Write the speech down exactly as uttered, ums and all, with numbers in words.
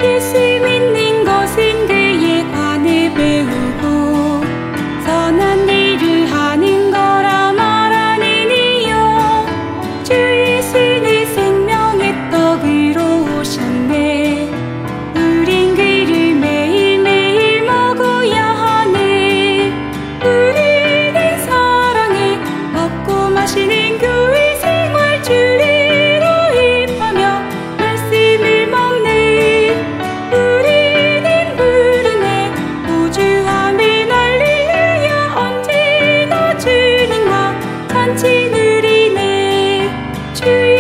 예수 믿는 것은 그의 관을 배우고 선한 일을 하는 거라 말하는 이요. 주 예수는 생명의 떡으로 오셨네. 우린 그를 매일매일 먹어야 하네. 우리는 사랑해 먹고 마시는 교회 생활 주리로 입하며 말씀을 먹네. 우리는 부르네 우주함을 할렐루야. 언제나 주님과 잔치 누리네. 주